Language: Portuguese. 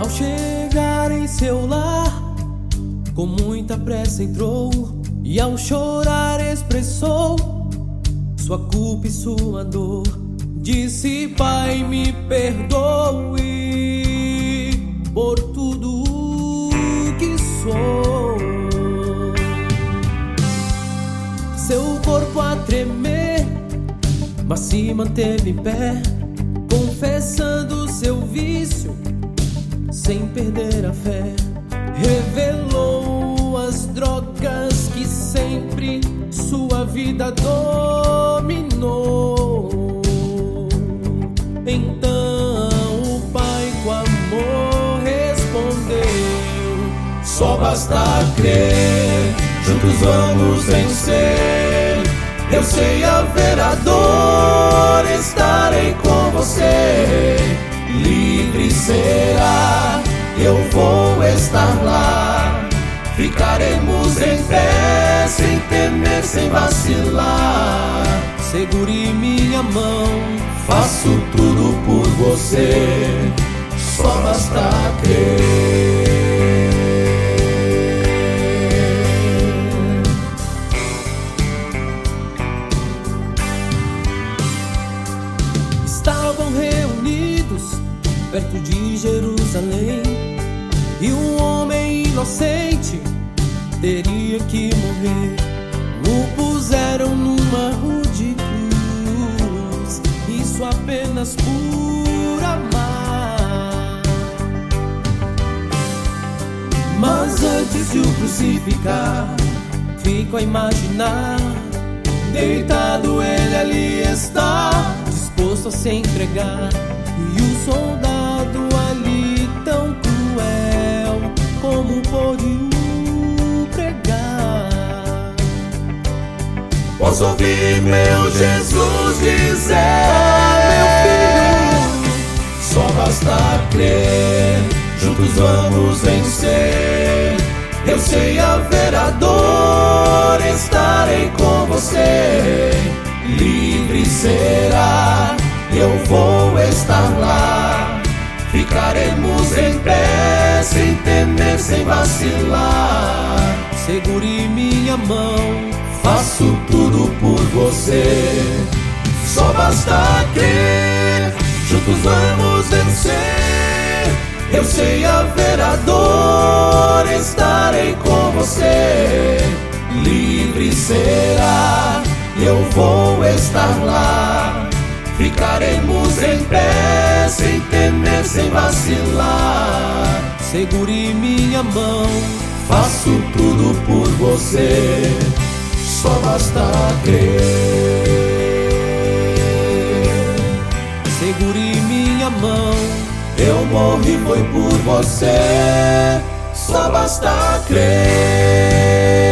Ao chegar em seu lar, com muita pressa entrou e ao chorar expressou sua culpa e sua dor. Disse: Pai, me perdoe por tudo que sou. Seu corpo a tremer, mas se manteve em pé, confessando seu vício sem perder a fé. Revelou as drogas que sempre sua vida dominou. Então o pai com amor respondeu: só basta crer, juntos vamos vencer. Eu sei haver a dor, estarei com você. Livre será, eu vou estar lá. Ficaremos em pé, sem temer, sem vacilar. Segure minha mão, faço tudo por você. Só basta crer. Estavam reunidos perto de Jerusalém, e um homem inocente teria que morrer. O puseram numa rude cruz, isso apenas por amar. Mas antes de o crucificar, fico a imaginar, deitado ele ali está, disposto a se entregar. E o soldado ali tão cruel, como pôde o pregar? Posso ouvir meu Jesus dizer: meu filho, só basta crer, juntos vamos vencer. Eu sei haver a dor, estarei com você. Livre será, eu vou estar lá. Ficaremos em pé, sem temer, sem vacilar. Segure minha mão, faço tudo por você. Só basta crer, juntos vamos vencer. Eu sei haver a dor, estarei com você. Livre será, eu vou estar lá. Ficaremos em pé, sem temer, sem vacilar. Segure minha mão, faço tudo por você. Só basta crer. Segure minha mão, eu morri foi por você. Só basta crer.